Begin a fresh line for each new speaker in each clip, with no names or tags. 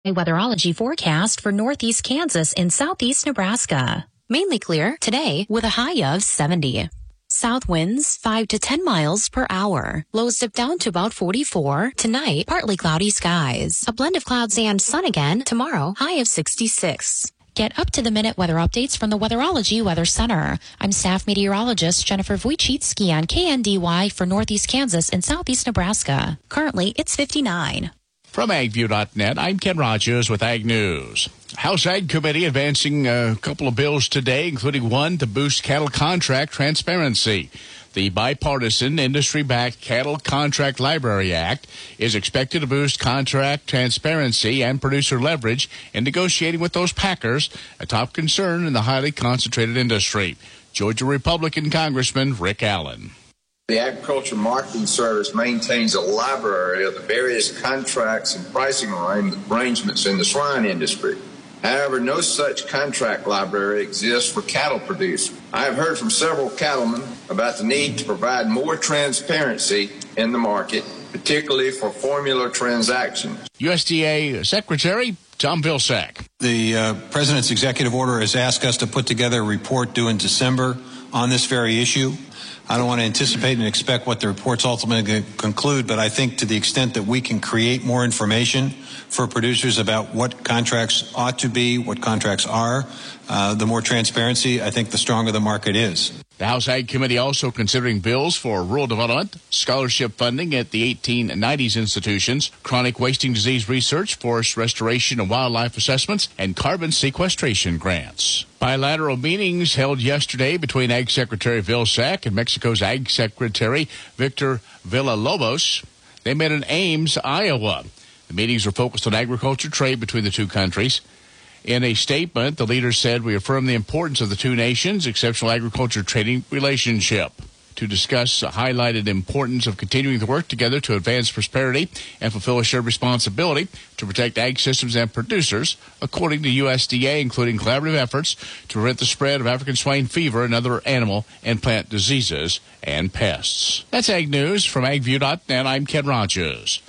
A weatherology forecast for northeast Kansas and southeast Nebraska. Mainly clear today with a high of 70. South winds 5 to 10 miles per hour. Lows dip down to about 44. Tonight, partly cloudy skies. A blend of clouds and sun again. Tomorrow, high of 66. Get up-to-the-minute weather updates from the Weatherology Weather Center. I'm staff meteorologist Jennifer Wojcicki on KNDY for northeast Kansas and southeast Nebraska. Currently, it's 59.
From AgView.net, I'm Ken Rogers with Ag News. House Ag Committee advancing a couple of bills today, including one to boost cattle contract transparency. The bipartisan industry-backed Cattle Contract Library Act is expected to boost contract transparency and producer leverage in negotiating with those packers, a top concern in the highly concentrated industry. Georgia Republican Congressman Rick Allen.
The Agriculture Marketing Service maintains a library of the various contracts and pricing arrangements in the swine industry. However, no such contract library exists for cattle producers. I have heard from several cattlemen about the need to provide more transparency in the market, particularly for formula transactions.
USDA Secretary Tom Vilsack.
The President's executive order has asked us to put together a report due in December on this very issue. I don't want to anticipate and expect what the report's ultimately going to conclude, but I think to the extent that we can create more information for producers about what contracts ought to be, what contracts are, the more transparency, I think the stronger the market is.
The House Ag Committee also considering bills for rural development, scholarship funding at the 1890s institutions, chronic wasting disease research, forest restoration and wildlife assessments, and carbon sequestration grants. Bilateral meetings held yesterday between Ag Secretary Vilsack and Mexico's Ag Secretary Victor Villalobos. They met in Ames, Iowa. The meetings were focused on agriculture trade between the two countries. In a statement, the leaders said, "We affirm the importance of the two nations' exceptional agriculture trading relationship." To discuss the highlighted importance of continuing to work together to advance prosperity and fulfill a shared responsibility to protect ag systems and producers, according to USDA, including collaborative efforts to prevent the spread of African swine fever and other animal and plant diseases and pests. That's Ag News from AgView.net. I'm Ken Rogers.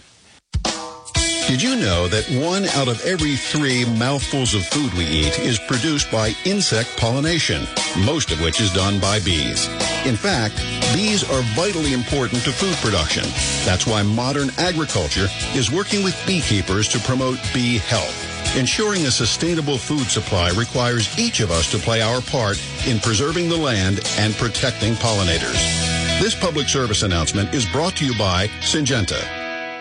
Did you know that 1 out of every 3 mouthfuls of food we eat is produced by insect pollination, most of which is done by bees? In fact, bees are vitally important to food production. That's why modern agriculture is working with beekeepers to promote bee health. Ensuring a sustainable food supply requires each of us to play our part in preserving the land and protecting pollinators. This public service announcement is brought to you by Syngenta.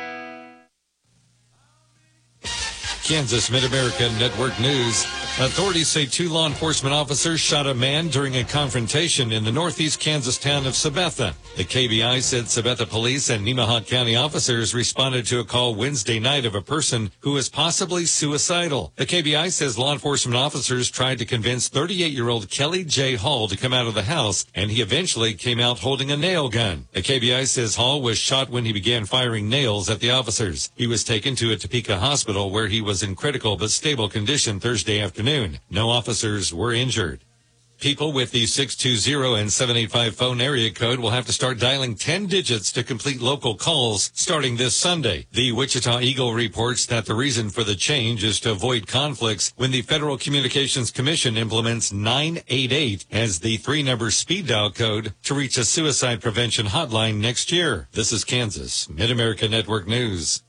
Kansas Mid-America Network News. Authorities say 2 law enforcement officers shot a man during a confrontation in the northeast Kansas town of Sabetha. The KBI said Sabetha police and Nemaha County officers responded to a call Wednesday night of a person who was possibly suicidal. The KBI says law enforcement officers tried to convince 38-year-old Kelly J. Hall to come out of the house, and he eventually came out holding a nail gun. The KBI says Hall was shot when he began firing nails at the officers. He was taken to a Topeka hospital where he was in critical but stable condition Thursday afternoon. No officers were injured. People with the 620 and 785 phone area code will have to start dialing 10 digits to complete local calls starting this Sunday. The Wichita Eagle reports that the reason for the change is to avoid conflicts when the Federal Communications Commission implements 988 as the 3-number speed dial code to reach a suicide prevention hotline next year. This is Kansas Mid-America Network News.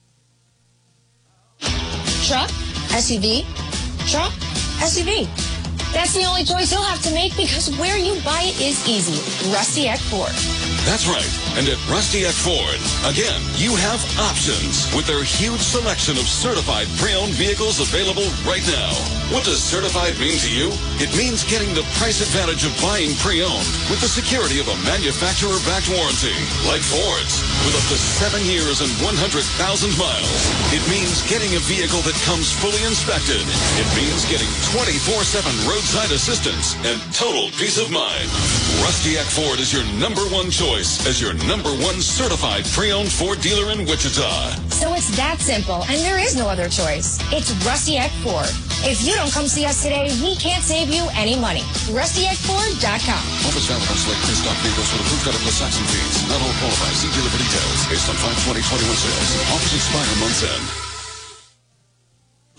Truck, SUV, truck, SUV. That's the only choice you'll have to make because where you buy it is easy. Rusty Eck Ford.
That's right. And at Rusty Eck Ford, again, you have options with their huge selection of certified pre-owned vehicles available right now. What does certified mean to you? It means getting the price advantage of buying pre-owned with the security of a manufacturer-backed warranty, like Ford's, with up to 7 years and 100,000 miles. It means getting a vehicle that comes fully inspected. It means getting 24/7 roadside assistance and total peace of mind. Rusty Eck Ford is your #1 choice as your #1 certified pre-owned Ford dealer in Wichita.
So it's that simple, and there is no other choice. It's Rusty Eck Ford. If you don't come see us today, we can't save you any money. RustyEckFord.com.
Offers valid on select pre-stock vehicles with approved credit plus tax and fees. Not all qualify. See dealer for details. Based on 5/20/21 sales. Offers expire months end.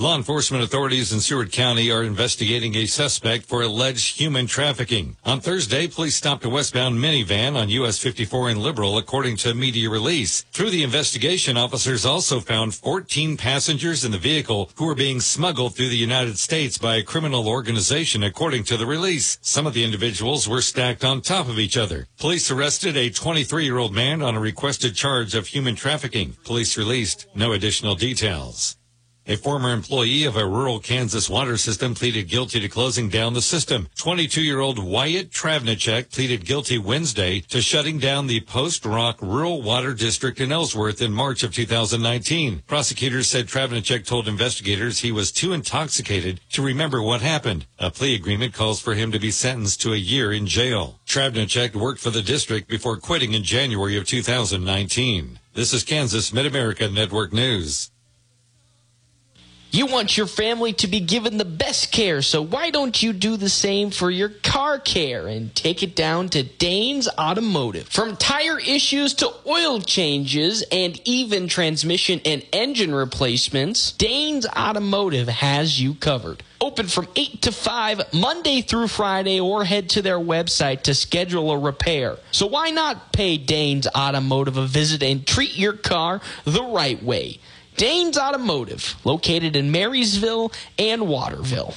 Law enforcement authorities in Seward County are investigating a suspect for alleged human trafficking. On Thursday, police stopped a westbound minivan on US 54 in Liberal, according to a media release. Through the investigation, officers also found 14 passengers in the vehicle who were being smuggled through the United States by a criminal organization, according to the release. Some of the individuals were stacked on top of each other. Police arrested a 23-year-old man on a requested charge of human trafficking. Police released no additional details. A former employee of a rural Kansas water system pleaded guilty to closing down the system. 22-year-old Wyatt Travnicek pleaded guilty Wednesday to shutting down the Post Rock Rural Water District in Ellsworth in March of 2019. Prosecutors said Travnicek told investigators he was too intoxicated to remember what happened. A plea agreement calls for him to be sentenced to a year in jail. Travnicek worked for the district before quitting in January of 2019. This is Kansas Mid-America Network News.
You want your family to be given the best care, so why don't you do the same for your car care and take it down to Danes Automotive. From tire issues to oil changes and even transmission and engine replacements, Danes Automotive has you covered. Open from 8 to 5, Monday through Friday, or head to their website to schedule a repair. So why not pay Danes Automotive a visit and treat your car the right way? Danes Automotive, located in Marysville and Waterville.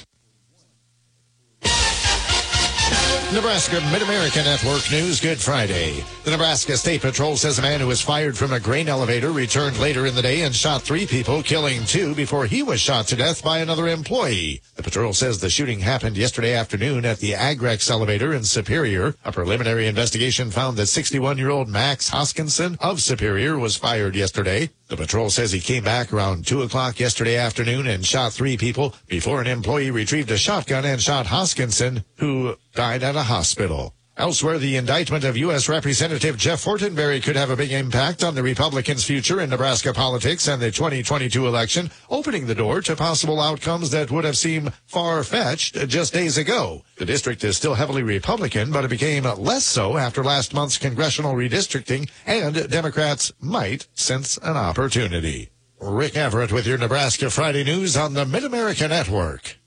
Nebraska Mid-America Network News, Good Friday. The Nebraska State Patrol says a man who was fired from a grain elevator returned later in the day and shot 3 people, killing 2 before he was shot to death by another employee. The patrol says the shooting happened yesterday afternoon at the Agrex elevator in Superior. A preliminary investigation found that 61-year-old Max Hoskinson of Superior was fired yesterday. The patrol says he came back around 2 o'clock yesterday afternoon and shot 3 people before an employee retrieved a shotgun and shot Hoskinson, who died at a hospital. Elsewhere, the indictment of U.S. Representative Jeff Fortenberry could have a big impact on the Republicans' future in Nebraska politics and the 2022 election, opening the door to possible outcomes that would have seemed far-fetched just days ago. The district is still heavily Republican, but it became less so after last month's congressional redistricting, and Democrats might sense an opportunity. Rick Everett with your Nebraska Friday News on the Mid-America Network.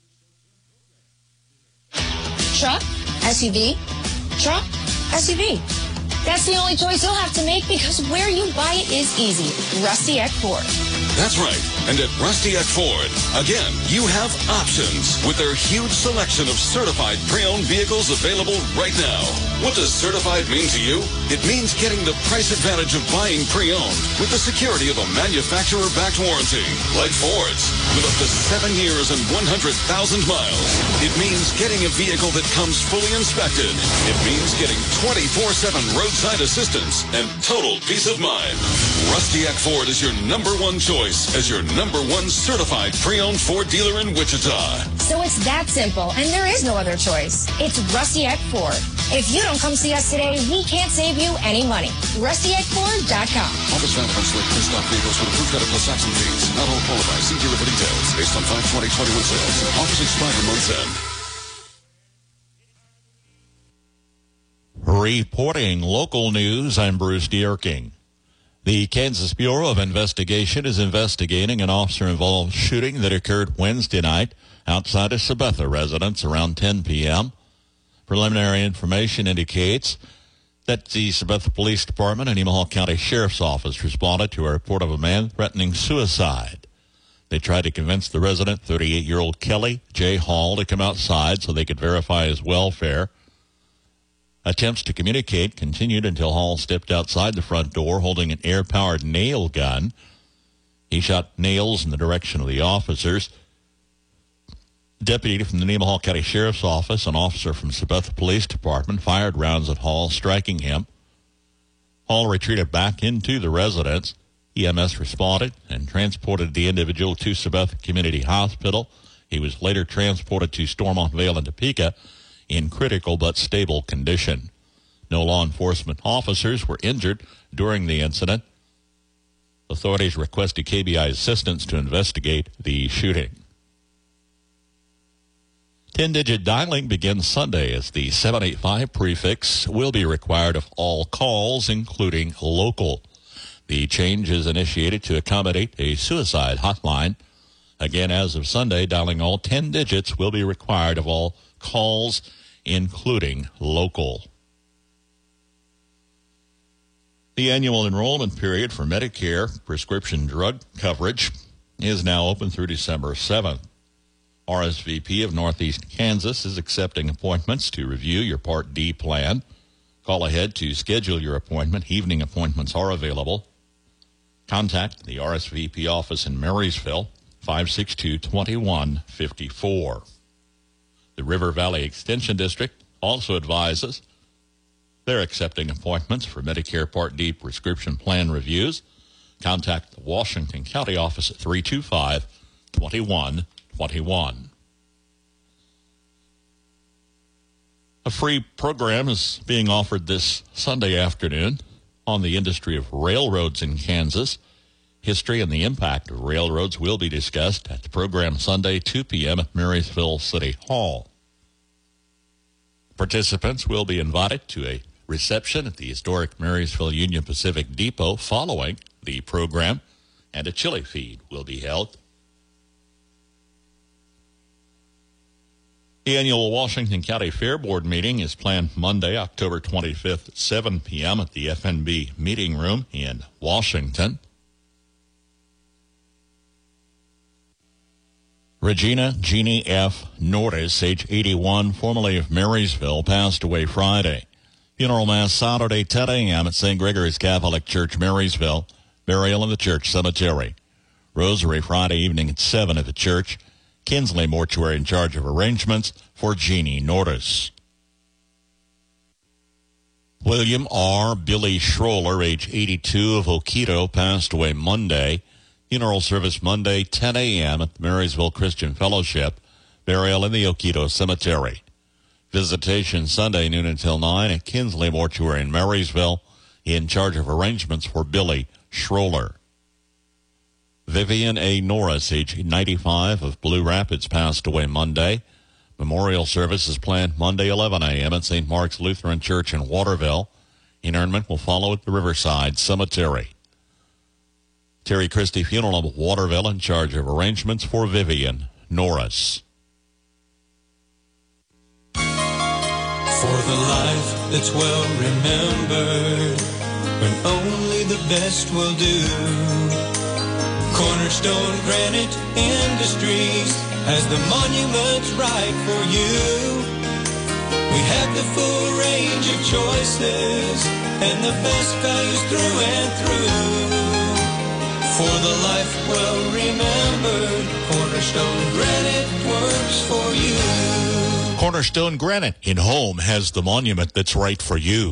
Truck, SUV, truck, SUV. That's the only choice you'll have to make, because where you buy it is easy. Rusty Eck Ford.
That's right. And at Rusty Eck Ford, again, you have options with their huge selection of certified pre-owned vehicles available right now. What does certified mean to you? It means getting the price advantage of buying pre-owned with the security of a manufacturer-backed warranty, like Ford's, with up to 7 years and 100,000 miles. It means getting a vehicle that comes fully inspected. It means getting 24/7 roadside assistance and total peace of mind. Rusty Eck Ford is your #1 choice as your #1 certified pre-owned Ford dealer in Wichita.
So it's that simple, and there is no other choice. It's Rusty Eck Ford. If you don't come see us today, we can't save you any money. RustyEckFord.com.
Office valid on select pre-stock vehicles with approved credit plus tax and fees. Not all qualify. See dealer for details. Based on 5/20/21 sales. Offers expire month's end.
Reporting local news, I'm Bruce Dierking. The Kansas Bureau of Investigation is investigating an officer-involved shooting that occurred Wednesday night outside a Sabetha residence around 10 p.m. Preliminary information indicates that the Sabetha Police Department and Nemaha County Sheriff's Office responded to a report of a man threatening suicide. They tried to convince the resident, 38-year-old Kelly J. Hall, to come outside so they could verify his welfare. Attempts to communicate continued until Hall stepped outside the front door holding an air-powered nail gun. He shot nails in the direction of the officers. A deputy from the Nemaha County Sheriff's Office, an officer from Sabetha Police Department, fired rounds at Hall, striking him. Hall retreated back into the residence. EMS responded and transported the individual to Sabetha Community Hospital. He was later transported to Stormont Vale and Topeka in critical but stable condition. No law enforcement officers were injured during the incident. Authorities requested KBI assistance to investigate the shooting. 10-digit dialing begins Sunday as the 785 prefix will be required of all calls, including local. The change is initiated to accommodate a suicide hotline. Again, as of Sunday, dialing all 10 digits will be required of all calls, including local. The annual enrollment period for Medicare prescription drug coverage is now open through December 7th. RSVP of Northeast Kansas is accepting appointments to review your Part D plan. Call ahead to schedule your appointment. Evening appointments are available. Contact the RSVP office in Marysville, 562-2154. The River Valley Extension District also advises they're accepting appointments for Medicare Part D prescription plan reviews. Contact the Washington County office at 325-2121. A free program is being offered this Sunday afternoon on the industry of railroads in Kansas. History and the impact of railroads will be discussed at the program Sunday, 2 p.m. at Marysville City Hall. Participants will be invited to a reception at the historic Marysville Union Pacific Depot following the program, and a chili feed will be held. The annual Washington County Fair Board meeting is planned Monday, October 25th at 7 p.m. at the FNB Meeting Room in Washington. Regina Jeannie F. Norris, age 81, formerly of Marysville, passed away Friday. Funeral Mass Saturday, 10 a.m. at St. Gregory's Catholic Church, Marysville. Burial in the church cemetery. Rosary Friday evening at 7 at the church. Kinsley Mortuary in charge of arrangements for Jeannie Norris. William R. Billy Schroller, age 82, of Oquito, passed away Monday. Funeral service Monday, 10 a.m. at the Marysville Christian Fellowship. Burial in the Oquito Cemetery. Visitation Sunday, noon until 9 at Kinsley Mortuary in Marysville, in charge of arrangements for Billy Schroller. Vivian A. Norris, age 95, of Blue Rapids, passed away Monday. Memorial service is planned Monday, 11 a.m. at St. Mark's Lutheran Church in Waterville. Interment will follow at the Riverside Cemetery. Terry Christie Funeral of Waterville in charge of arrangements for Vivian Norris.
For the life that's well remembered, when only the best will do. Cornerstone Granite Industries has the monuments right for you. We have the full range of choices and the best values through and through. For the life well remembered, Cornerstone Granite works for you.
Cornerstone Granite in Home has the monument that's right for you.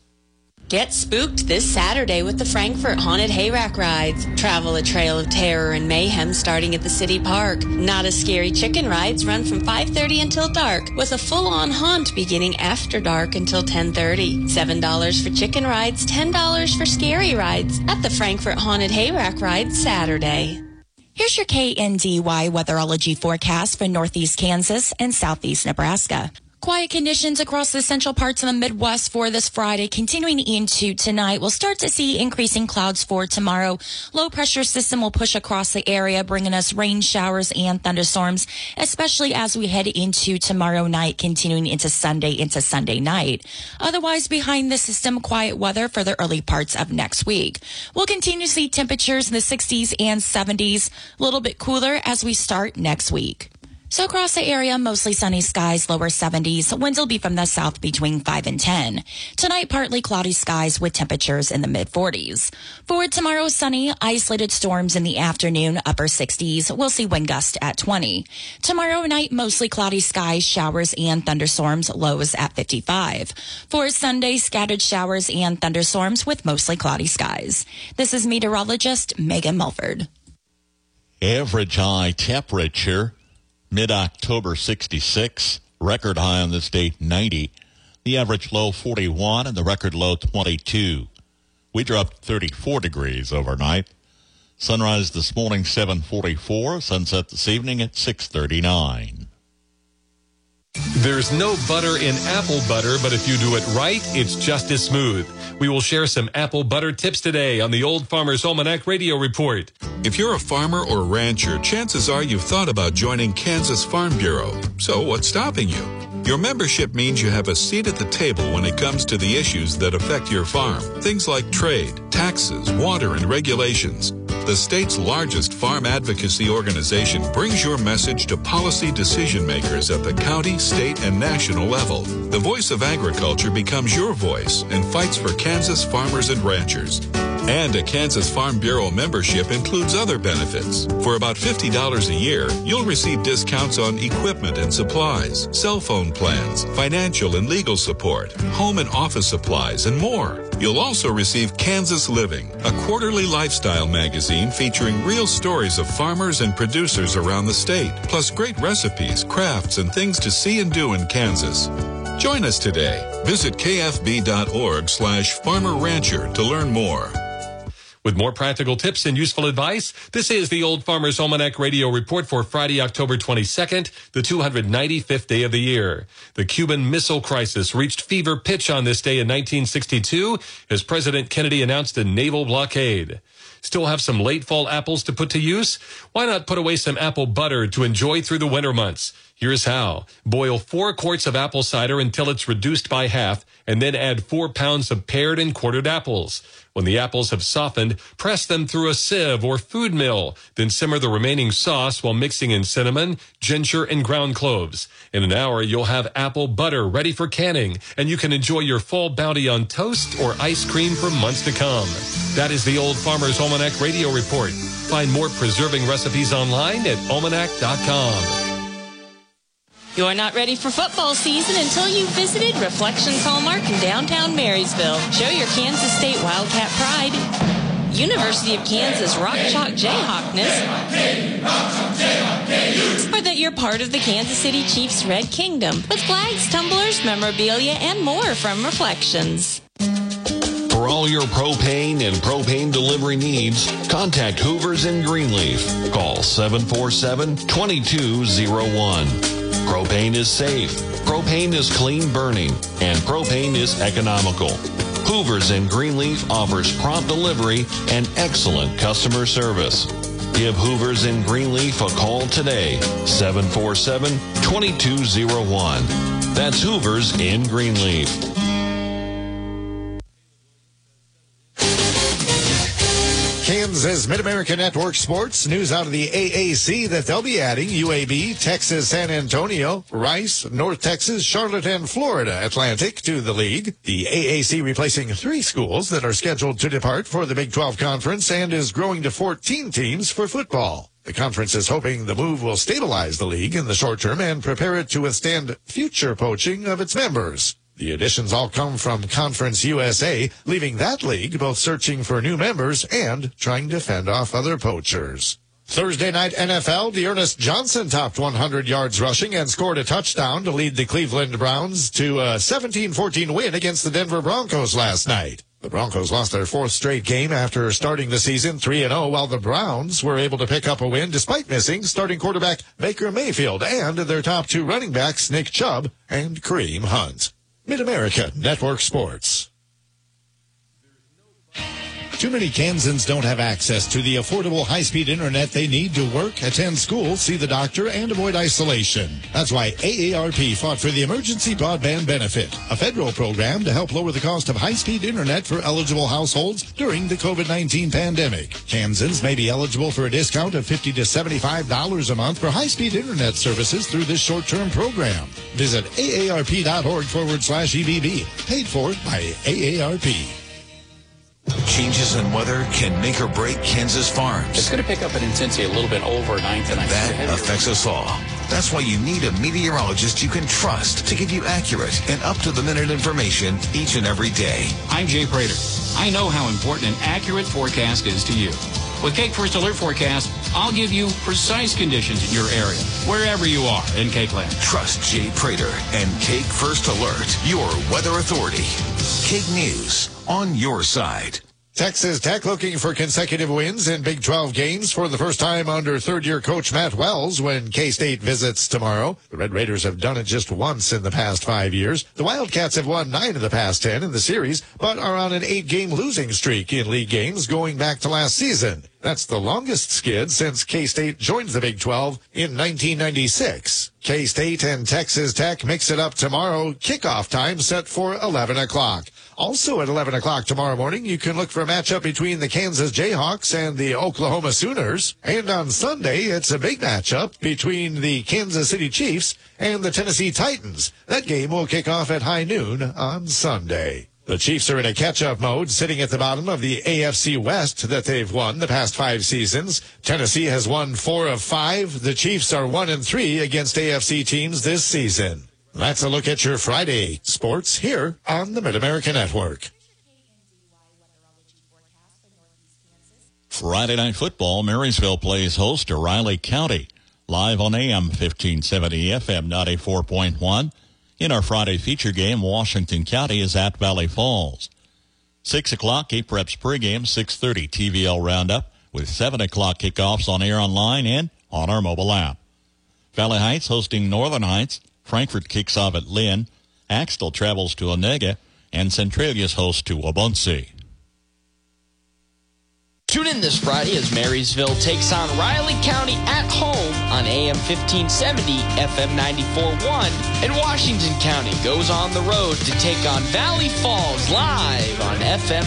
Get spooked this Saturday with the Frankfort Haunted Hayrack Rides. Travel a trail of terror and mayhem starting at the city park. Not as Scary Chicken Rides run from 5:30 until dark, with a full-on haunt beginning after dark until 10:30. $7 for chicken rides, $10 for scary rides at the Frankfort Haunted Hayrack Rides Saturday.
Here's your KNDY weatherology forecast for Northeast Kansas and Southeast Nebraska. Quiet conditions across the central parts of the Midwest for this Friday. Continuing into tonight, we'll start to see increasing clouds for tomorrow. Low pressure system will push across the area, bringing us rain showers and thunderstorms, especially as we head into tomorrow night, continuing into Sunday night. Otherwise, behind the system, quiet weather for the early parts of next week. We'll continue to see temperatures in the 60s and 70s, a little bit cooler as we start next week. So across the area, mostly sunny skies, lower 70s. Winds will be from the south between 5 and 10. Tonight, partly cloudy skies with temperatures in the mid-40s. For tomorrow, sunny, isolated storms in the afternoon, upper 60s. We'll see wind gust at 20. Tomorrow night, mostly cloudy skies, showers and thunderstorms, lows at 55. For Sunday, scattered showers and thunderstorms with mostly cloudy skies. This is meteorologist Megan Mulford.
Average high temperature. Mid-October 66, record high on this date 90, the average low 41 and the record low 22. We dropped 34 degrees overnight. Sunrise this morning 7:44, sunset this evening at 6:39.
There's no butter in apple butter, but if you do it right, it's just as smooth. We will share some apple butter tips today on the Old Farmer's Almanac Radio Report.
If you're a farmer or rancher, chances are you've thought about joining Kansas Farm Bureau. So what's stopping you? Your membership means you have a seat at the table when it comes to the issues that affect your farm. Things like trade, taxes, water, and regulations. The state's largest farm advocacy organization brings your message to policy decision makers at the county, state, and national level. The voice of agriculture becomes your voice and fights for Kansas farmers and ranchers. And a Kansas Farm Bureau membership includes other benefits. For about $50 a year, you'll receive discounts on equipment and supplies, cell phone plans, financial and legal support, home and office supplies, and more. You'll also receive Kansas Living, a quarterly lifestyle magazine featuring real stories of farmers and producers around the state, plus great recipes, crafts, and things to see and do in Kansas. Join us today. Visit kfb.org/farmer-rancher to learn more.
With more practical tips and useful advice, this is the Old Farmer's Almanac Radio Report for Friday, October 22nd, the 295th day of the year. The Cuban Missile Crisis reached fever pitch on this day in 1962 as President Kennedy announced a naval blockade. Still have some late fall apples to put to use? Why not put away some apple butter to enjoy through the winter months? Here's how. Boil 4 quarts of apple cider until it's reduced by half, and then add 4 pounds of pared and quartered apples. When the apples have softened, press them through a sieve or food mill. Then simmer the remaining sauce while mixing in cinnamon, ginger, and ground cloves. In an hour, you'll have apple butter ready for canning, and you can enjoy your fall bounty on toast or ice cream for months to come. That is the Old Farmer's Almanac Radio Report. Find more preserving recipes online at almanac.com.
You're not ready for football season until you've visited Reflections Hallmark in downtown Marysville. Show your Kansas State Wildcat pride. University of Kansas Rock Chalk Jayhawkness, or that you're part of the Kansas City Chiefs Red Kingdom with flags, tumblers, memorabilia, and more from Reflections.
For all your propane and propane delivery needs, contact Hoovers in Greenleaf. Call 747-2201. Propane is safe, propane is clean burning, and propane is economical. Hoovers in Greenleaf offers prompt delivery and excellent customer service. Give Hoovers in Greenleaf a call today, 747-2201. That's Hoovers in Greenleaf.
Kansas Mid-America Network Sports. News out of the AAC that they'll be adding UAB, Texas, San Antonio, Rice, North Texas, Charlotte, and Florida Atlantic to the league. The AAC replacing 3 schools that are scheduled to depart for the Big 12 Conference and is growing to 14 teams for football. The conference is hoping the move will stabilize the league in the short term and prepare it to withstand future poaching of its members. The additions all come from Conference USA, leaving that league both searching for new members and trying to fend off other poachers. Thursday night NFL, Dearness Johnson topped 100 yards rushing and scored a touchdown to lead the Cleveland Browns to a 17-14 win against the Denver Broncos last night. The Broncos lost their 4th straight game after starting the season 3-0, while the Browns were able to pick up a win despite missing starting quarterback Baker Mayfield and their top 2 running backs Nick Chubb and Kareem Hunt. Mid-America Network Sports. Too many Kansans don't have access to the affordable high-speed internet they need to work, attend school, see the doctor, and avoid isolation. That's why AARP fought for the Emergency Broadband Benefit, a federal program to help lower the cost of high-speed internet for eligible households during the COVID-19 pandemic. Kansans may be eligible for a discount of $50 to $75 a month for high-speed internet services through this short-term program. Visit aarp.org/EBB, paid for by AARP.
Changes in weather can make or break Kansas farms.
It's going to pick up in intensity a little bit overnight tonight.
That affects us all. That's why you need a meteorologist you can trust to give you accurate and up-to-the-minute information each and every day.
I'm Jay Prater. I know how important an accurate forecast is to you. With Cake First Alert Forecast, I'll give you precise conditions in your area, wherever you are in Cakeland.
Trust Jay Prater and Cake First Alert, your weather authority. Cake News, on your side.
Texas Tech looking for consecutive wins in Big 12 games for the first time under third-year coach Matt Wells when K-State visits tomorrow. The Red Raiders have done it just once in the past 5 years. The Wildcats have won 9 of the past 10 in the series, but are on an 8-game losing streak in league games going back to last season. That's the longest skid since K-State joined the Big 12 in 1996. K-State and Texas Tech mix it up tomorrow. Kickoff time set for 11 o'clock. Also at 11 o'clock tomorrow morning, you can look for a matchup between the Kansas Jayhawks and the Oklahoma Sooners. And on Sunday, it's a big matchup between the Kansas City Chiefs and the Tennessee Titans. That game will kick off at high noon on Sunday. The Chiefs are in a catch-up mode, sitting at the bottom of the AFC West that they've won the past 5 seasons. Tennessee has won 4 of 5. The Chiefs are 1-3 against AFC teams this season. That's a look at your Friday sports here on the Mid-America Network.
Friday Night Football, Marysville plays host to Riley County. Live on AM 1570, FM 94.1. In our Friday feature game, Washington County is at Valley Falls. 6 o'clock, A-Preps pregame, 6:30 TVL Roundup, with 7 o'clock kickoffs on air online and on our mobile app. Valley Heights hosting Northern Heights. Frankfort kicks off at Lynn. Axtell travels to Onega, and Centralia's host to Wabaunsee.
Tune in this Friday as Marysville takes on Riley County at home on AM 1570, FM 94.1, and Washington County goes on the road to take on Valley Falls live on FM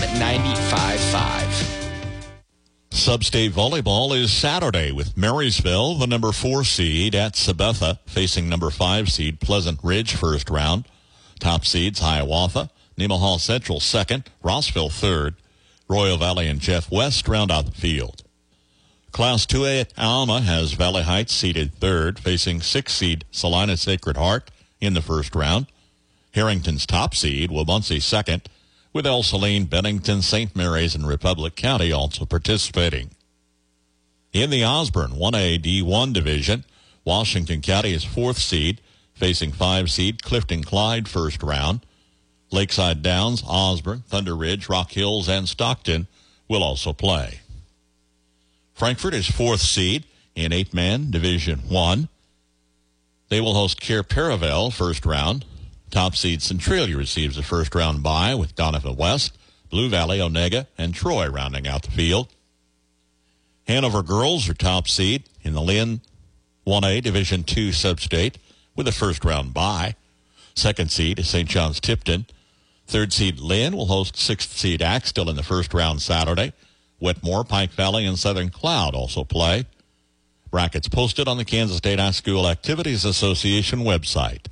95.5.
Sub-State Volleyball is Saturday with Marysville, the number 4 seed, at Sabetha, facing number 5 seed Pleasant Ridge first round. Top seeds Hiawatha, Nemaha Central second, Rossville third. Royal Valley and Jeff West round out the field. Class 2A at Alma has Valley Heights seeded third, facing 6 seed Salina Sacred Heart in the first round. Harrington's top seed, Wabaunsee second, with El Saline, Bennington, St. Mary's, and Republic County also participating. In the Osborne 1A D1 division, Washington County is 4th seed, facing 5 seed Clifton Clyde first round. Lakeside Downs, Osborne, Thunder Ridge, Rock Hills, and Stockton will also play. Frankfort is 4th seed in 8-man Division 1. They will host Care Paravel first round. Top seed Centralia receives a first-round bye with Donovan West, Blue Valley, Onega, and Troy rounding out the field. Hanover girls are top seed in the Lynn 1A Division 2 sub-state with a first-round bye. Second seed is St. John's Tipton. Third seed Lynn will host 6th seed Axtell in the first round Saturday. Wetmore, Pike Valley, and Southern Cloud also play. Brackets posted on the Kansas State High School Activities Association website.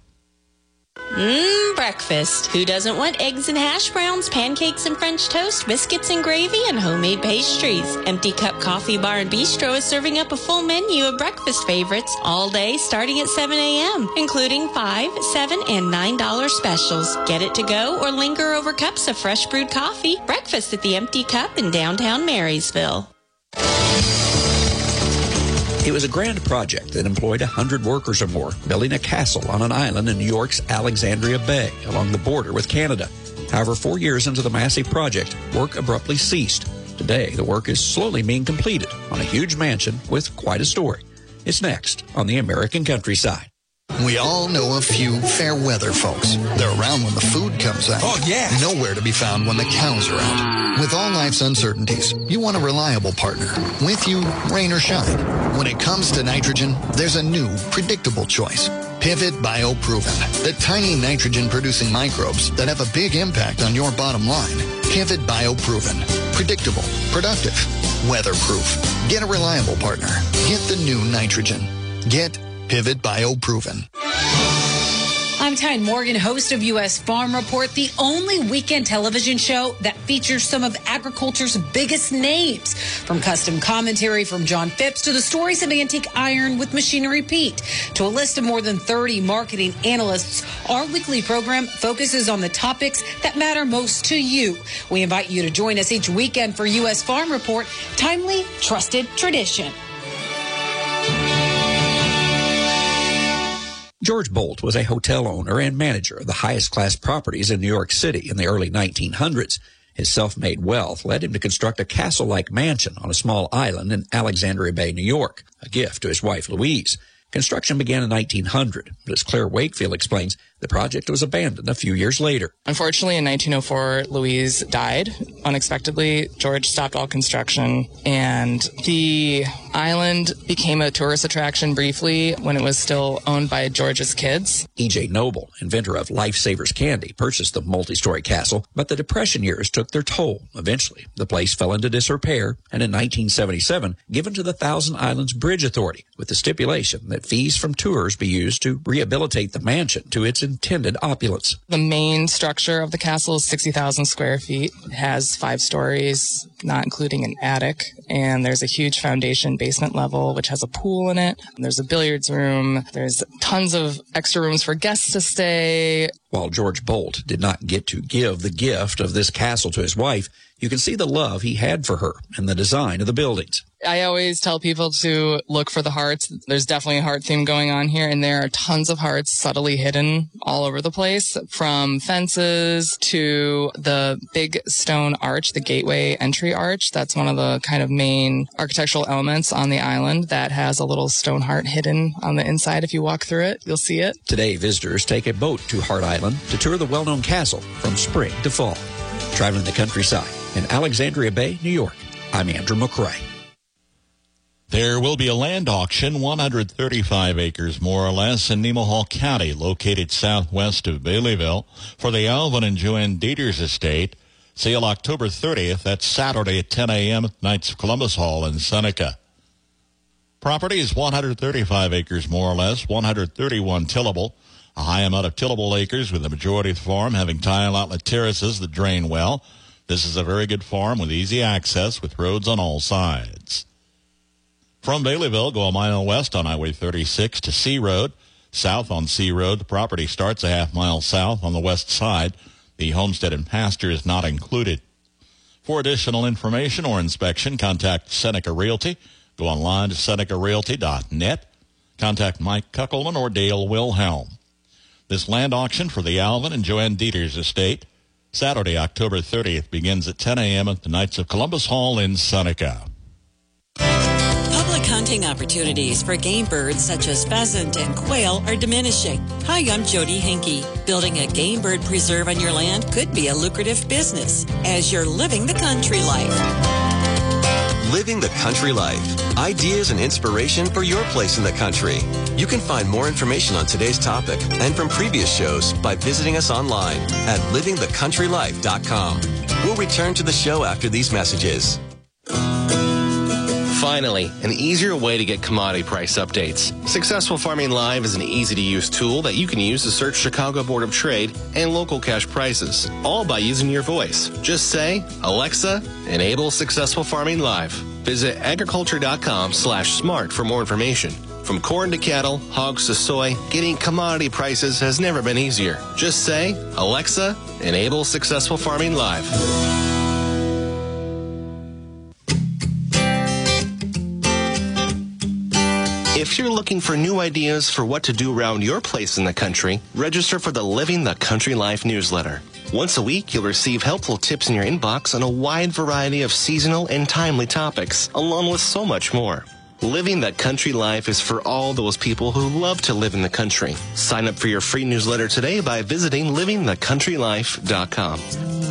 Breakfast. Who doesn't want eggs and hash browns, pancakes and French toast, biscuits and gravy, and homemade pastries? Empty Cup Coffee Bar and Bistro is serving up a full menu of breakfast favorites all day starting at 7 a.m., including $5, $7, and $9 specials. Get it to go or linger over cups of fresh brewed coffee. Breakfast at the Empty Cup in downtown Marysville.
It was a grand project that employed 100 workers or more, building a castle on an island in New York's Alexandria Bay along the border with Canada. However, 4 years into the massive project, work abruptly ceased. Today, the work is slowly being completed on a huge mansion with quite a story. It's next on the American Countryside.
We all know a few fair weather folks. They're around when the food comes out. Oh, yeah. Nowhere to be found when the cows are out. With all life's uncertainties, you want a reliable partner. With you, rain or shine. When it comes to nitrogen, there's a new, predictable choice. Pivot BioProven. The tiny nitrogen-producing microbes that have a big impact on your bottom line. Pivot BioProven. Predictable, productive, weatherproof. Get a reliable partner. Get the new nitrogen. Get Pivot BioProven.
I'm Tyne Morgan, host of U.S. Farm Report, the only weekend television show that features some of agriculture's biggest names. From custom commentary from John Phipps to the stories of antique iron with Machinery Pete to a list of more than 30 marketing analysts, our weekly program focuses on the topics that matter most to you. We invite you to join us each weekend for U.S. Farm Report, timely, trusted tradition.
George Bolt was a hotel owner and manager of the highest class properties in New York City in the early 1900s. His self-made wealth led him to construct a castle-like mansion on a small island in Alexandria Bay, New York, a gift to his wife, Louise. Construction began in 1900, but as Claire Wakefield explains, the project was abandoned a few years later.
Unfortunately, in 1904, Louise died unexpectedly. George stopped all construction, and the island became a tourist attraction briefly when it was still owned by George's kids.
E.J. Noble, inventor of Lifesavers Candy, purchased the multi-story castle, but the Depression years took their toll. Eventually, the place fell into disrepair, and in 1977, given to the Thousand Islands Bridge Authority, with the stipulation that fees from tours be used to rehabilitate the mansion to its intended opulence.
The main structure of the castle is 60,000 square feet. It has 5 stories, not including an attic, and there's a huge foundation basement level, which has a pool in it. And there's a billiards room. There's tons of extra rooms for guests to stay.
While George Bolt did not get to give the gift of this castle to his wife, you can see the love he had for her and the design of the buildings.
I always tell people to look for the hearts. There's definitely a heart theme going on here, and there are tons of hearts subtly hidden all over the place, from fences to the big stone arch, the gateway entry arch. That's one of the kind of main architectural elements on the island that has a little stone heart hidden on the inside. If you walk through it, you'll see it.
Today, visitors take a boat to Hart Island to tour the well-known castle from spring to fall. Traveling the countryside in Alexandria Bay, New York, I'm Andrew McCrae.
There will be a land auction, 135 acres more or less, in Nemaha County, located southwest of Baileyville, for the Alvin and Joanne Dieters estate. Sale October 30th. That's Saturday at 10 a.m. at Knights of Columbus Hall in Seneca. Property is 135 acres more or less, 131 tillable. A high amount of tillable acres, with the majority of the farm having tile outlet terraces that drain well. This is a very good farm with easy access with roads on all sides. From Baileyville, go a mile west on Highway 36 to C Road. South on C Road, the property starts a half mile south on the west side. The homestead and pasture is not included. For additional information or inspection, contact Seneca Realty. Go online to senecarealty.net. Contact Mike Kuckelman or Dale Wilhelm. This land auction for the Alvin and Joanne Dieters estate, Saturday, October 30th, begins at 10 a.m. at the Knights of Columbus Hall in Seneca.
Public hunting opportunities for game birds such as pheasant and quail are diminishing. Hi, I'm Jody Hinkey. Building a game bird preserve on your land could be a lucrative business as you're living the country life.
Living the country life. Ideas and inspiration for your place in the country. You can find more information on today's topic and from previous shows by visiting us online at livingthecountrylife.com. We'll return to the show after these messages.
Finally, an easier way to get commodity price updates. Successful Farming Live is an easy-to-use tool that you can use to search Chicago Board of Trade and local cash prices, all by using your voice. Just say, Alexa, enable Successful Farming Live. Visit agriculture.com/smart for more information. From corn to cattle, hogs to soy, getting commodity prices has never been easier. Just say, Alexa, enable Successful Farming Live. If you're looking for new ideas for what to do around your place in the country, register for the Living the Country Life newsletter. Once a week, you'll receive helpful tips in your inbox on a wide variety of seasonal and timely topics, along with so much more. Living the Country Life is for all those people who love to live in the country. Sign up for your free newsletter today by visiting livingthecountrylife.com.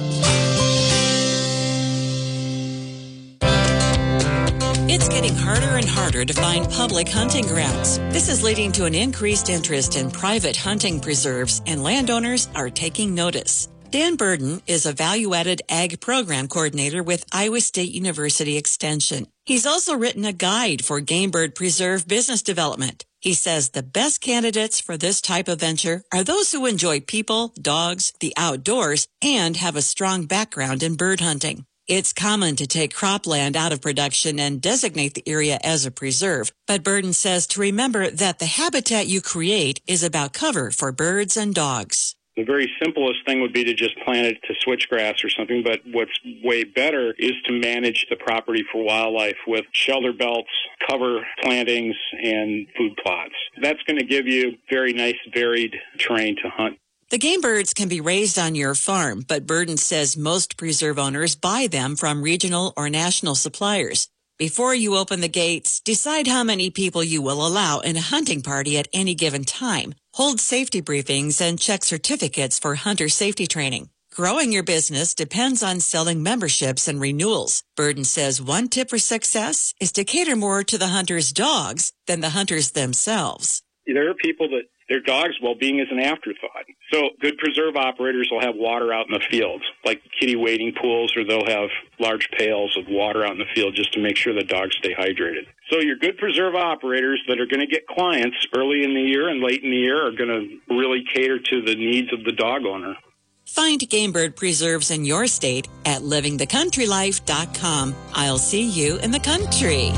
It's getting harder and harder to find public hunting grounds. This is leading to an increased interest in private hunting preserves, and landowners are taking notice. Dan Burden is a value-added ag program coordinator with Iowa State University Extension. He's also written a guide for game bird preserve business development. He says the best candidates for this type of venture are those who enjoy people, dogs, the outdoors, and have a strong background in bird hunting. It's common to take cropland out of production and designate the area as a preserve, but Burden says to remember that the habitat you create is about cover for birds and dogs.
The very simplest thing would be to just plant it to switchgrass or something, but what's way better is to manage the property for wildlife with shelter belts, cover plantings, and food plots. That's going to give you very nice, varied terrain to hunt.
The game birds can be raised on your farm, but Burden says most preserve owners buy them from regional or national suppliers. Before you open the gates, decide how many people you will allow in a hunting party at any given time. Hold safety briefings and check certificates for hunter safety training. Growing your business depends on selling memberships and renewals. Burden says one tip for success is to cater more to the hunter's dogs than the hunters themselves.
There are people that their dogs' well-being is an afterthought. So good preserve operators will have water out in the fields, like kitty wading pools, or they'll have large pails of water out in the field just to make sure the dogs stay hydrated. So your good preserve operators that are going to get clients early in the year and late in the year are going to really cater to the needs of the dog owner.
Find game bird preserves in your state at livingthecountrylife.com. I'll see you in the country.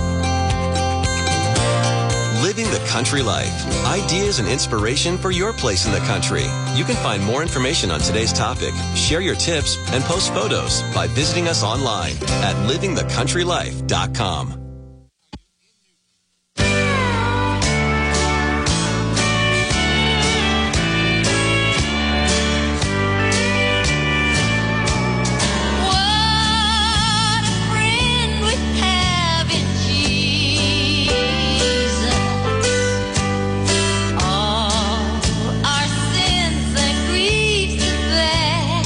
Living the Country Life. Ideas and inspiration for your place in the country. You can find more information on today's topic, share your tips, and post photos by visiting us online at livingthecountrylife.com.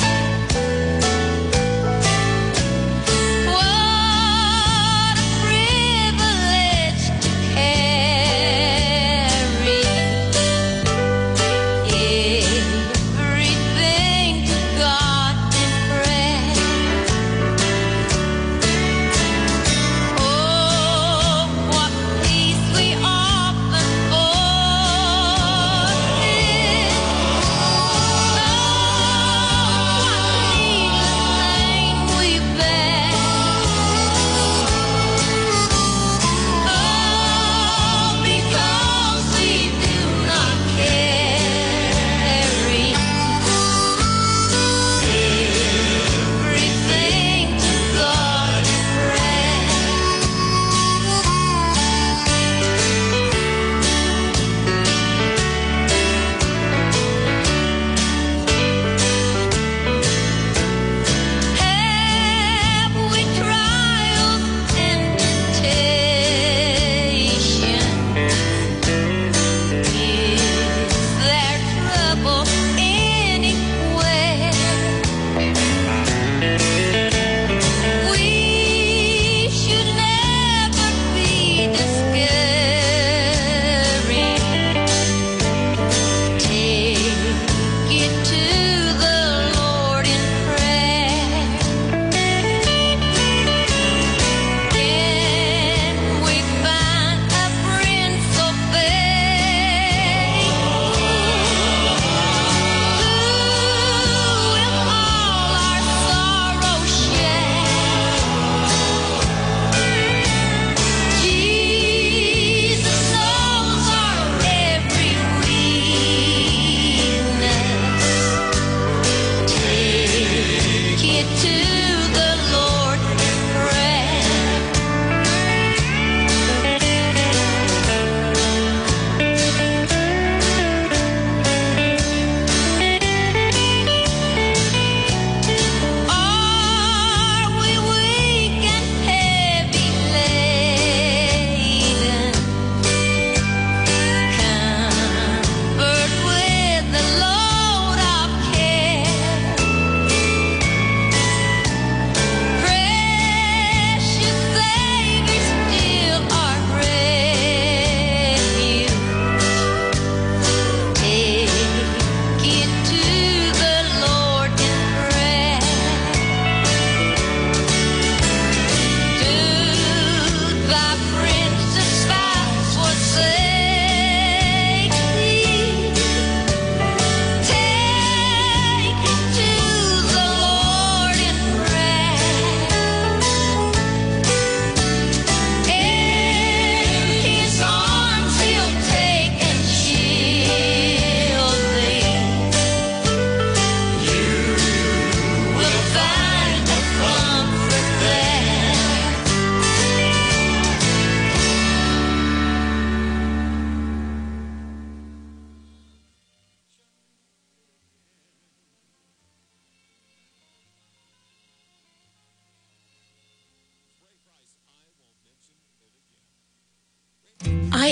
What a friend.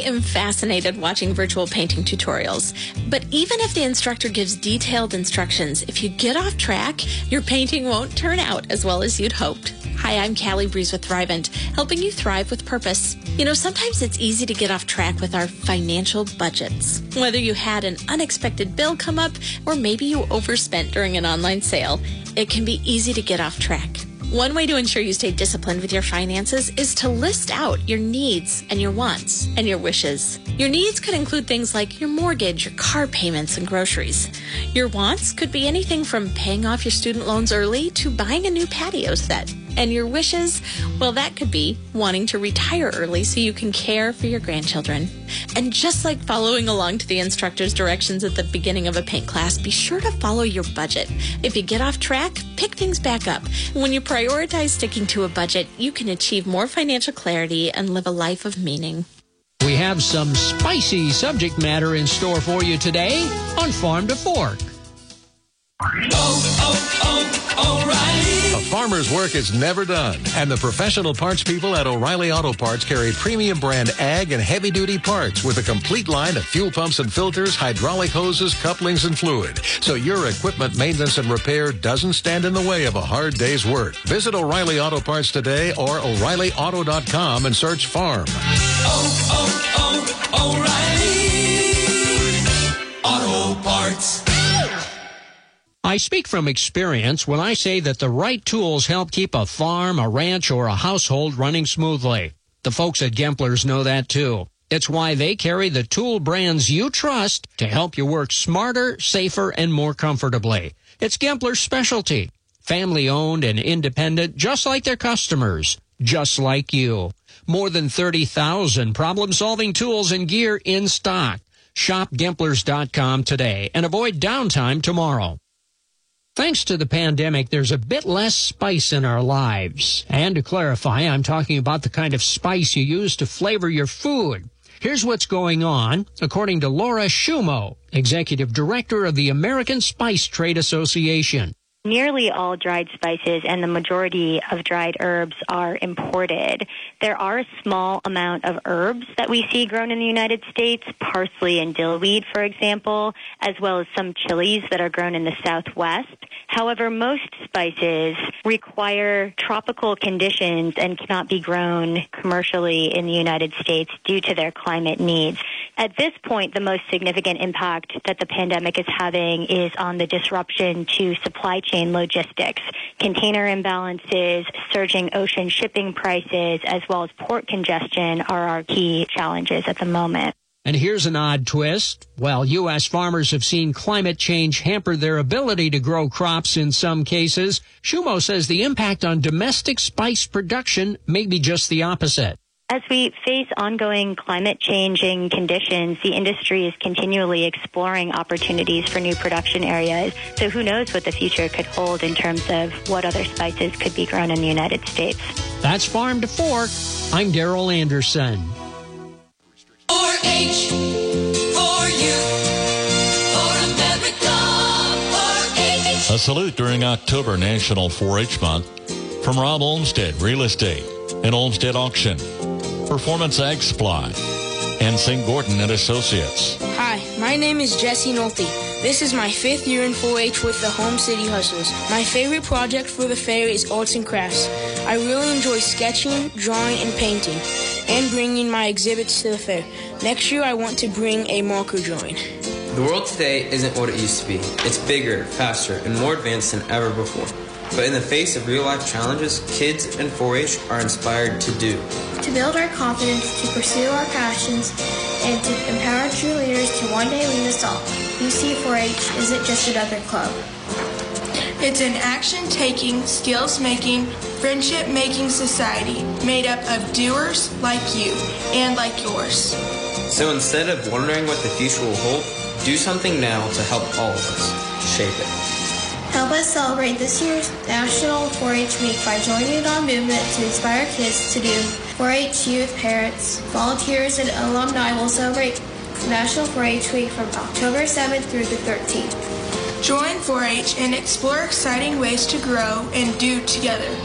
am fascinated watching virtual painting tutorials. But even if the instructor gives detailed instructions, if you get off track, your painting won't turn out as well as you'd hoped. Hi, I'm Callie Breeze with Thrivent, helping you thrive with purpose. You know, sometimes it's easy to get off track with our financial budgets. Whether you had an unexpected bill come up or maybe you overspent during an online sale, it can be easy to get off track. One way to ensure you stay disciplined with your finances is to list out your needs and your wants and your wishes. Your needs could include things like your mortgage, your car payments, and groceries. Your wants could be anything from paying off your student loans early to buying a new patio set. And your wishes, well, that could be wanting to retire early so you can care for your grandchildren. And just like following along to the instructor's directions at the beginning of a paint class, be sure to follow your budget. If you get off track, pick things back up. When you prioritize sticking to a budget, you can achieve more financial clarity and live a life of meaning.
We have some spicy subject matter in store for you today on Farm to Fork.
O'Reilly. A farmer's work is never done, and the professional parts people at O'Reilly Auto Parts carry premium brand ag and heavy-duty parts with a complete line of fuel pumps and filters, hydraulic hoses, couplings, and fluid, so your equipment maintenance and repair doesn't stand in the way of a hard day's work. Visit O'Reilly Auto Parts today or O'ReillyAuto.com and search farm.
O'Reilly Auto Parts. I speak from experience when I say that the right tools help keep a farm, a ranch, or a household running smoothly. The folks at Gempler's know that too. It's why they carry the tool brands you trust to help you work smarter, safer, and more comfortably. It's Gempler's specialty. Family-owned and independent, just like their customers, just like you. More than 30,000 problem-solving tools and gear in stock. Shop Gemplers.com today and avoid downtime tomorrow. Thanks to the pandemic, there's a bit less spice in our lives. And to clarify, I'm talking about the kind of spice you use to flavor your food. Here's what's going on, according to Laura Shumo, Executive Director of the American Spice Trade Association.
Nearly all dried spices and the majority of dried herbs are imported. There are a small amount of herbs that we see grown in the United States, parsley and dillweed, for example, as well as some chilies that are grown in the Southwest. However, most spices require tropical conditions and cannot be grown commercially in the United States due to their climate needs. At this point, the most significant impact that the pandemic is having is on the disruption to supply chain logistics. Container imbalances, surging ocean shipping prices, as well as port congestion are our key challenges at the moment.
And here's an odd twist. While U.S. farmers have seen climate change hamper their ability to grow crops in some cases, Shumo says the impact on domestic spice production may be just the opposite.
As we face ongoing climate-changing conditions, the industry is continually exploring opportunities for new production areas. So who knows what the future could hold in terms of what other spices could be grown in the United States.
That's Farm to Fork. I'm Daryl Anderson.
4-H, for you, for America, 4-H.
A salute during October National 4-H Month from Rob Olmsted Real Estate and Olmsted Auction, Performance Ag Supply, and St. Gordon and Associates.
Hi, my name is Jesse Nolte. This is my 5th year in 4-H with the Home City Hustlers. My favorite project for the fair is arts and crafts. I really enjoy sketching, drawing, and painting, and bringing my exhibits to the fair. Next year, I want to bring a marker drawing.
The world today isn't what it used to be. It's bigger, faster, and more advanced than ever before. But in the face of real-life challenges, kids in 4-H are inspired to do.
To build our confidence, to pursue our passions, and to empower cheerleaders to one day lead us all. UC 4-H isn't just another club.
It's an action-taking, skills-making, friendship-making society made up of doers like you and like yours.
So instead of wondering what the future will hold, do something now to help all of us shape it.
Help us celebrate this year's National 4-H Week by joining our movement to inspire kids to do. 4-H youth, parents, volunteers, and alumni will celebrate National 4-H Week from October 7th through the 13th.
Join 4-H and explore exciting ways to grow and do together.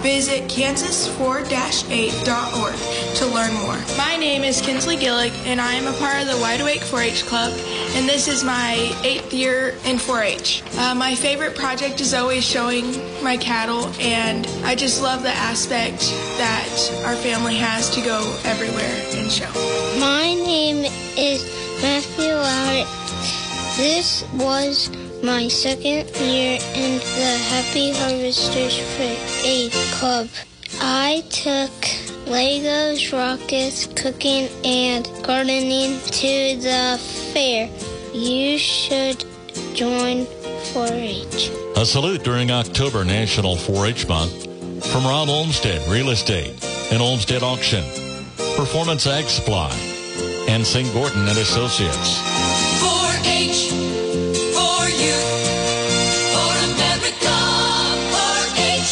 Visit kansas4-8.org to learn more. My name is Kinsley Gillick, and I am a part of the Wide Awake 4-H Club, and this is my 8th year in 4-H. My favorite project is always showing my cattle, and I just love the aspect that our family has to go everywhere and show.
My name is Matthew Lowry. This was my 2nd year in the Happy Harvesters 4-H Club. I took Legos, rockets, cooking, and gardening to the fair. You should join 4-H.
A salute during October National 4-H Month from Rob Olmsted Real Estate and Olmsted Auction, Performance Ag Supply, and St. Gordon and Associates.
4-H, for you, for America, 4-H.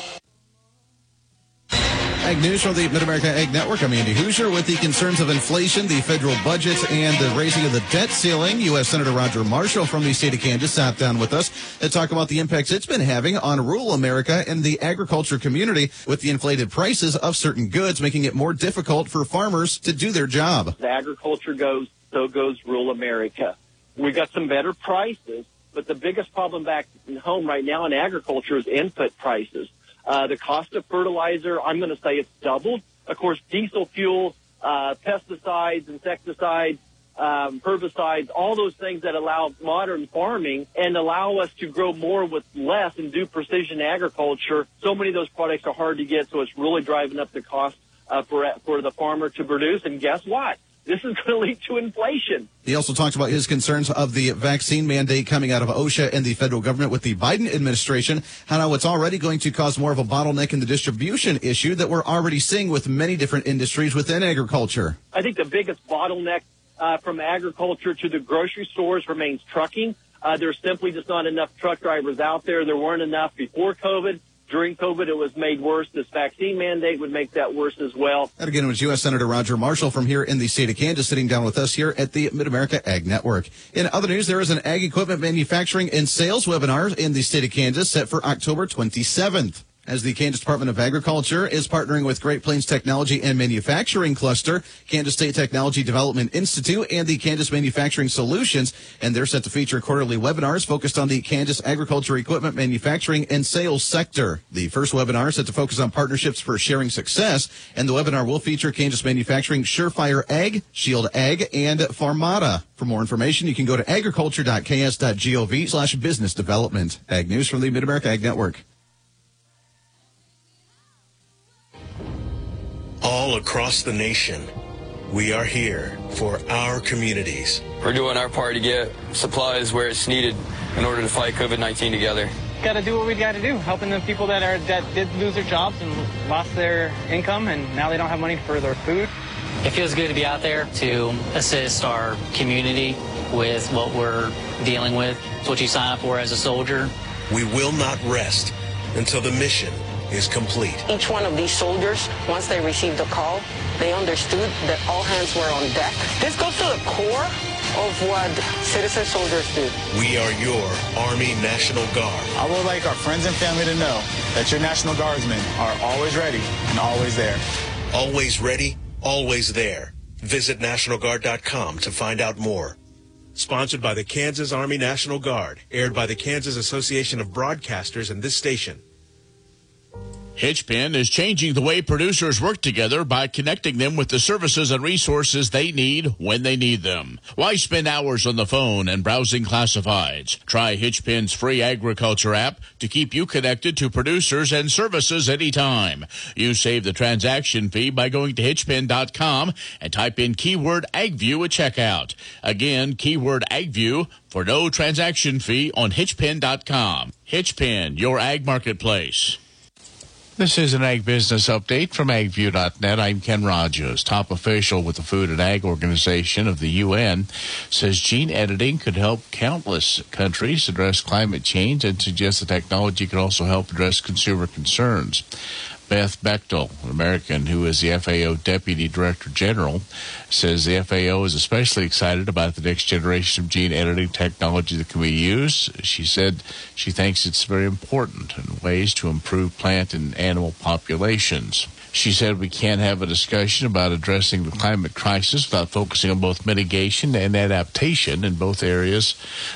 Ag News from the Mid-America Ag Network. I'm Andy Hoosier. With the concerns of inflation, the federal budget, and the raising of the debt ceiling, U.S. Senator Roger Marshall from the state of Kansas sat down with us to talk about the impacts it's been having on rural America and the agriculture community with the inflated prices of certain goods, making it more difficult for farmers to do their job.
As agriculture goes, so goes rural America. We got some better prices, but the biggest problem back home right now in agriculture is input prices. The cost of fertilizer, I'm going to say it's doubled. Of course, diesel fuel, pesticides, insecticides, herbicides, all those things that allow modern farming and allow us to grow more with less and do precision agriculture. So many of those products are hard to get, so it's really driving up the cost for the farmer to produce. And guess what? This is going to lead to inflation.
He also talked about his concerns of the vaccine mandate coming out of OSHA and the federal government with the Biden administration, how it's already going to cause more of a bottleneck in the distribution issue that we're already seeing with many different industries within agriculture.
I think the biggest bottleneck from agriculture to the grocery stores remains trucking. There's simply just not enough truck drivers out there. There weren't enough before COVID. During COVID, it was made worse. This vaccine mandate would make that worse as well.
And again, it was U.S. Senator Roger Marshall from here in the state of Kansas sitting down with us here at the Mid-America Ag Network. In other news, there is an ag equipment manufacturing and sales webinar in the state of Kansas set for October 27th. As the Kansas Department of Agriculture is partnering with Great Plains Technology and Manufacturing Cluster, Kansas State Technology Development Institute, and the Kansas Manufacturing Solutions, and they're set to feature quarterly webinars focused on the Kansas agriculture equipment manufacturing and sales sector. The first webinar is set to focus on partnerships for sharing success, and the webinar will feature Kansas Manufacturing, Surefire Ag, Shield Ag, and Farmata. For more information, you can go to agriculture.ks.gov/business development. Ag News from the Mid-America Ag Network.
All across the nation, we are here for our communities.
We're doing our part to get supplies where it's needed in order to fight COVID-19 together.
Got to do what we got to do, helping the people that did lose their jobs and lost their income, and now they don't have money for their food.
It feels good to be out there to assist our community with what we're dealing with. It's what you sign up for as a soldier.
We will not rest until the mission is complete.
Each one of these soldiers, once they received the call, they understood that all hands were on deck. This goes to the core of what citizen soldiers do.
We are your Army National Guard.
I would like our friends and family to know that your National Guardsmen are always ready and always there.
Always ready, always there. Visit NationalGuard.com to find out more. Sponsored by the Kansas Army National Guard, aired by the Kansas Association of Broadcasters and this station.
Hitchpin is changing the way producers work together by connecting them with the services and resources they need when they need them. Why spend hours on the phone and browsing classifieds? Try Hitchpin's free agriculture app to keep you connected to producers and services anytime. You save the transaction fee by going to hitchpin.com and type in keyword AgView at checkout. Again, keyword AgView for no transaction fee on hitchpin.com. Hitchpin, your ag marketplace.
This is an Ag Business Update from AgView.net. I'm Ken Rogers. Top official with the Food and Ag Organization of the UN says gene editing could help countless countries address climate change and suggests the technology could also help address consumer concerns.
Beth Bechtel, an American who is the FAO Deputy Director General, says the FAO is especially excited about the next generation of gene editing technology that can be used. She said she thinks it's very important in ways to improve plant and animal populations. She said we can't have a discussion about addressing the climate crisis without focusing on both mitigation and adaptation in both areas.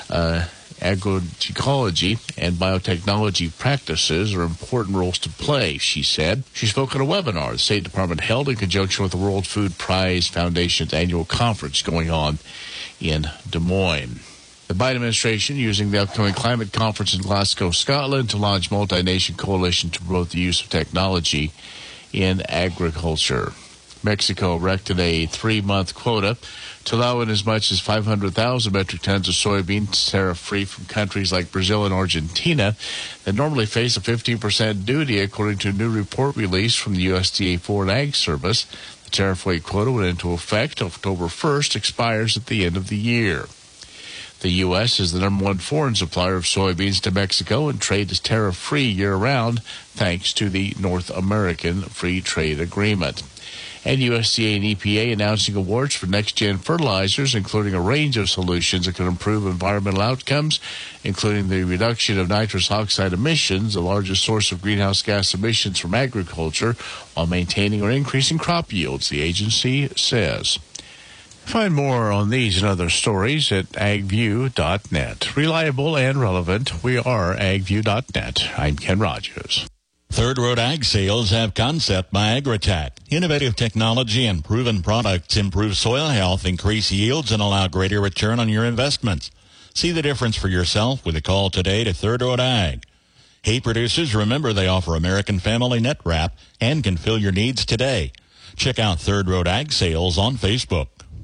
Agroecology and biotechnology practices are important roles to play, she said. She spoke at a webinar the State Department held in conjunction with the World Food Prize Foundation's annual conference going on in Des Moines. The Biden administration using the upcoming climate conference in Glasgow, Scotland to launch multi-nation coalition to promote the use of technology in agriculture. Mexico erected a 3-month quota to allow in as much as 500,000 metric tons of soybeans tariff-free from countries like Brazil and Argentina that normally face a 15% duty, according to a new report released from the USDA Foreign Ag Service. The tariff-free quota went into effect October 1st, expires at the end of the year. The U.S. is the number one foreign supplier of soybeans to Mexico, and trade is tariff-free year-round thanks to the North American Free Trade Agreement. And USDA and EPA announcing awards for next-gen fertilizers, including a range of solutions that can improve environmental outcomes, including the reduction of nitrous oxide emissions, the largest source of greenhouse gas emissions from agriculture, while maintaining or increasing crop yields, the agency says. Find more on these and other stories at agview.net. Reliable and relevant, we are agview.net. I'm Ken Rogers.
Third Road Ag Sales have Concept by Agritech. Innovative technology and proven products improve soil health, increase yields, and allow greater return on your investments. See the difference for yourself with a call today to Third Road Ag. Hay producers, remember they offer American Family Net Wrap and can fill your needs today. Check out Third Road Ag Sales on Facebook.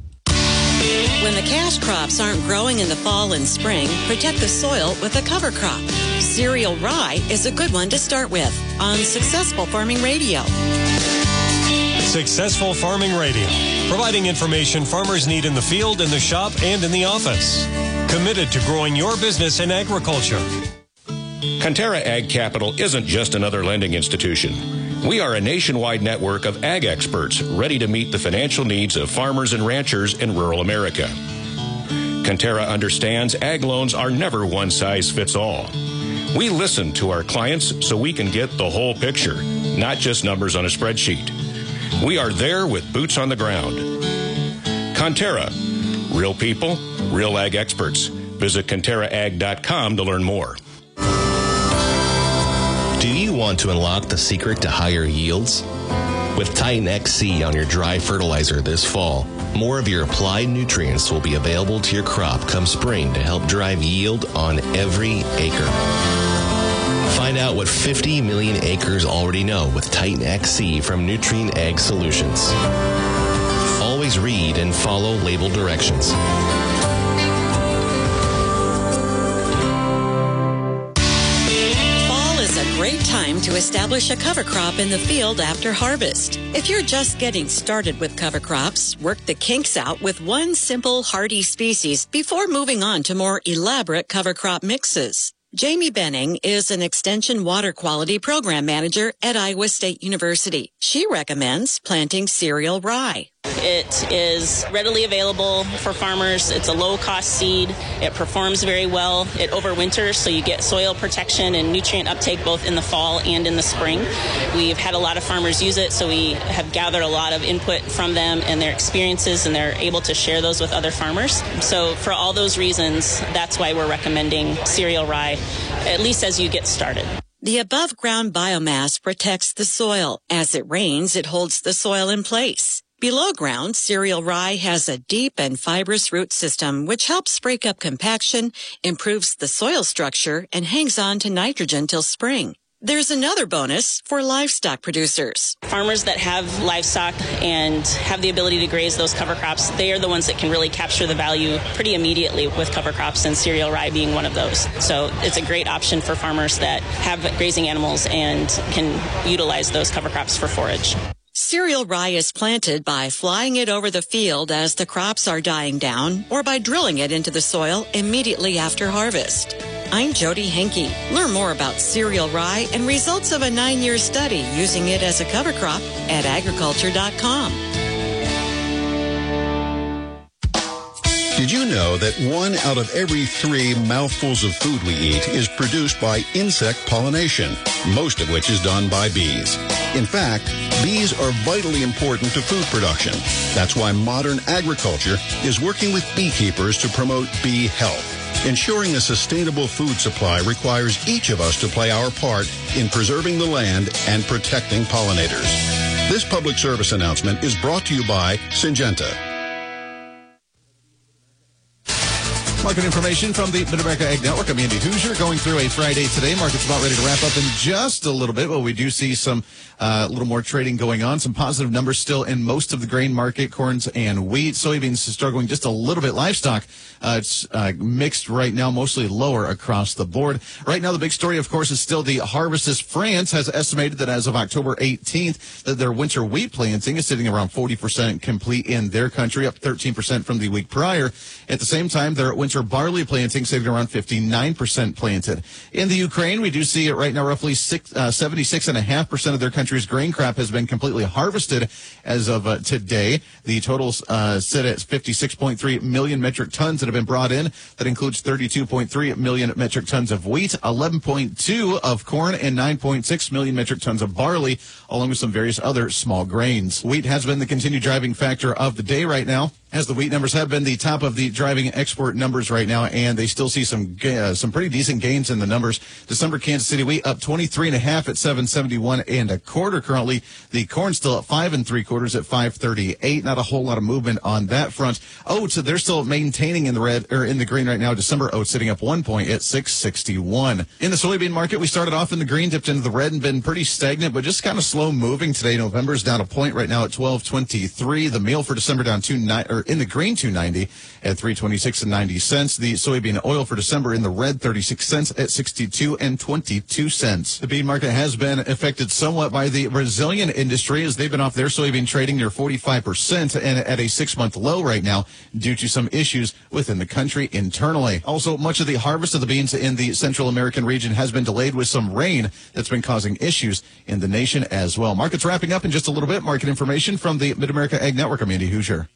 When the cash crops aren't growing in the fall and spring, protect the soil with a cover crop. Cereal rye is a good one to start with on Successful Farming Radio.
Successful Farming Radio, providing information farmers need in the field, in the shop, and in the office. Committed to growing your business in agriculture.
Conterra Ag Capital isn't just another lending institution. We are a nationwide network of ag experts ready to meet the financial needs of farmers and ranchers in rural America. Conterra understands ag loans are never one size fits all. We listen to our clients so we can get the whole picture, not just numbers on a spreadsheet. We are there with boots on the ground. Conterra, real people, real ag experts. Visit ConterraAg.com to learn more.
Do you want to unlock the secret to higher yields? With Titan XC on your dry fertilizer this fall, more of your applied nutrients will be available to your crop come spring to help drive yield on every acre. Find out what 50 million acres already know with Titan XC from Nutrien Ag Solutions. Always read and follow label directions.
Great time to establish a cover crop in the field after harvest. If you're just getting started with cover crops, work the kinks out with one simple hardy species before moving on to more elaborate cover crop mixes. Jamie Benning is an Extension Water Quality Program Manager at Iowa State University. She recommends planting cereal rye.
It is readily available for farmers. It's a low-cost seed. It performs very well. It overwinters, so you get soil protection and nutrient uptake both in the fall and in the spring. We've had a lot of farmers use it, so we have gathered a lot of input from them and their experiences, and they're able to share those with other farmers. So for all those reasons, that's why we're recommending cereal rye, at least as you get started.
The above-ground biomass protects the soil. As it rains, it holds the soil in place. Below ground, cereal rye has a deep and fibrous root system which helps break up compaction, improves the soil structure, and hangs on to nitrogen till spring. There's another bonus for livestock producers.
Farmers that have livestock and have the ability to graze those cover crops, they are the ones that can really capture the value pretty immediately with cover crops, and cereal rye being one of those. So it's a great option for farmers that have grazing animals and can utilize those cover crops for forage.
Cereal rye is planted by flying it over the field as the crops are dying down or by drilling it into the soil immediately after harvest. I'm Jody Henke. Learn more about cereal rye and results of a 9-year study using it as a cover crop at agriculture.com.
Did you know that 1 out of every 3 mouthfuls of food we eat is produced by insect pollination, most of which is done by bees? In fact, bees are vitally important to food production. That's why modern agriculture is working with beekeepers to promote bee health. Ensuring a sustainable food supply requires each of us to play our part in preserving the land and protecting pollinators. This public service announcement is brought to you by Syngenta.
Market information from the Mid-America Ag Network. I'm Andy Hoosier going through a Friday today. Market's about ready to wrap up in just a little bit, but we do see some little more trading going on. Some positive numbers still in most of the grain market, corns and wheat. Soybeans struggling just a little bit. Livestock, it's mixed right now, mostly lower across the board. Right now, the big story, of course, is still the harvest. As France has estimated that as of October 18th, that their winter wheat planting is sitting around 40% complete in their country, up 13% from the week prior. At the same time, their winter barley planting sitting around 59% planted. In the Ukraine, we do see it right now, roughly 76.5% of their country's grain crop has been completely harvested as of today. The totals sit at 56.3 million metric tons that have been brought in. That includes 32.3 million metric tons of wheat, 11.2 of corn, and 9.6 million metric tons of barley, along with some various other small grains. Wheat has been the continued driving factor of the day right now, as the wheat numbers have been the top of the driving export numbers right now, and they still see some pretty decent gains in the numbers. December Kansas City wheat up 23.5 at 7.71 and a quarter currently. The corn still at 5 3/4 at 5.38. Not a whole lot of movement on that front. Oats, they're still maintaining in the red or in the green right now. December oats sitting up 1 point at 6.61. In the soybean market, we started off in the green, dipped into the red, and been pretty stagnant, but just kind of slow moving today. November's down a point right now at 12.23. The meal for December down 2.9. In the green, 290 at 326 and 90 cents. The soybean oil for December in the red, 36 cents at 62 and 22 cents. The bean market has been affected somewhat by the Brazilian industry, as they've been off their soybean trading near 45% and at a 6-month low right now due to some issues within the country internally. Also, much of the harvest of the beans in the Central American region has been delayed with some rain that's been causing issues in the nation as well. Market's wrapping up in just a little bit. Market information from the Mid-America Ag Network. I'm Andy Hoosier.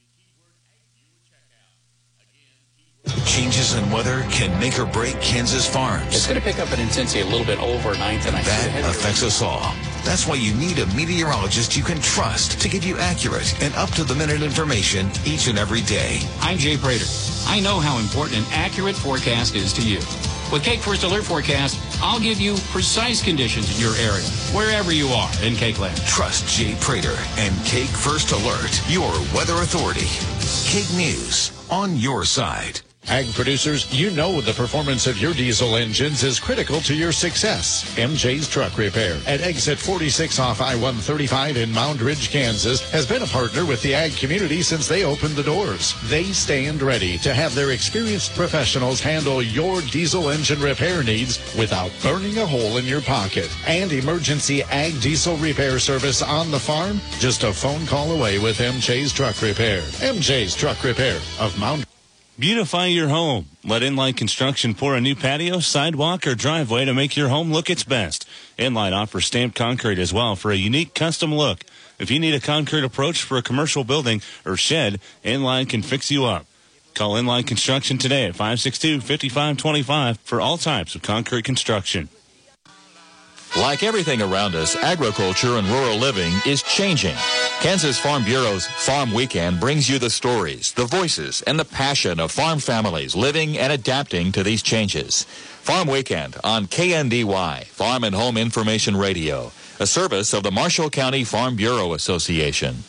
Changes in weather can make or break Kansas farms.
It's going to pick up in intensity a little bit overnight tonight.
That affects us all. That's why you need a meteorologist you can trust to give you accurate and up-to-the-minute information each and every day.
I'm Jay Prater. I know how important an accurate forecast is to you. With Cake First Alert Forecast, I'll give you precise conditions in your area, wherever you are in Cake Land.
Trust Jay Prater and Cake First Alert, your weather authority. Cake News, on your side.
Ag producers, you know the performance of your diesel engines is critical to your success. MJ's Truck Repair at exit 46 off I-135 in Mound Ridge, Kansas, has been a partner with the ag community since they opened the doors. They stand ready to have their experienced professionals handle your diesel engine repair needs without burning a hole in your pocket. And emergency ag diesel repair service on the farm, just a phone call away with MJ's Truck Repair. MJ's Truck Repair of Mound.
Beautify your home. Let Inline Construction pour a new patio, sidewalk, or driveway to make your home look its best. Inline offers stamped concrete as well for a unique custom look. If you need a concrete approach for a commercial building or shed, Inline can fix you up. Call Inline Construction today at 562-5525 for all types of concrete construction.
Like everything around us, agriculture and rural living is changing. Kansas Farm Bureau's Farm Weekend brings you the stories, the voices, and the passion of farm families living and adapting to these changes. Farm Weekend on KNDY, Farm and Home Information Radio, a service of the Marshall County Farm Bureau Association.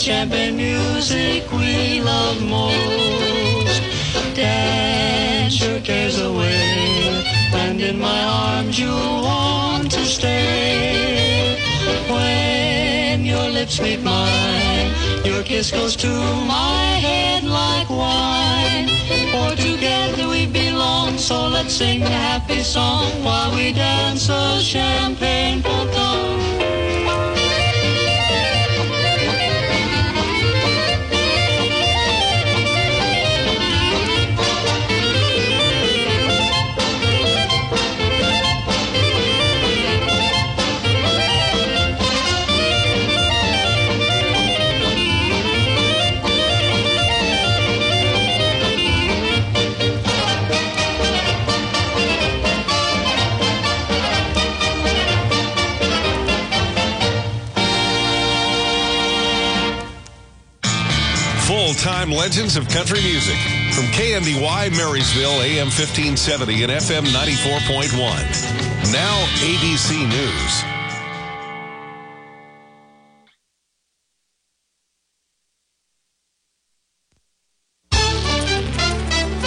champagne music we love most. Dance your cares away, and in my arms you'll want to stay. When your lips meet mine, your kiss goes to my head like wine. For together we belong, so let's sing a happy song while we dance a champagne polka.
Full-time legends of country music from KNDY Marysville, AM 1570 and FM 94.1. Now ABC News.